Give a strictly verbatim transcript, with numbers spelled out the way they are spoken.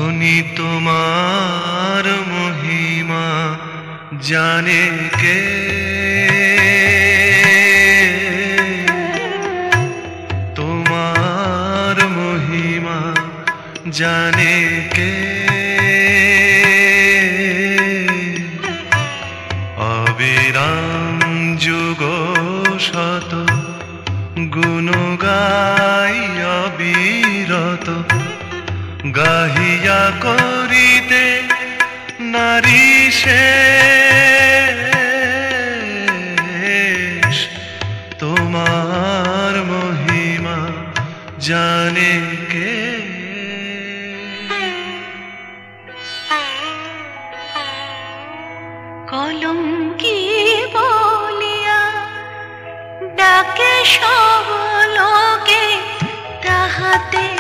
গুণী তোমার মহিমা জানে কে? তোমার মহিমা জানে কে? অবিরাম যুগ শত গুণ গাই অবিরত, গাহিয়া করিতে নারী শেষ। তোমার মহিমা জানে কে? কলঙ্কি বলিয়া ডাকে সব লোকে, তাহাতে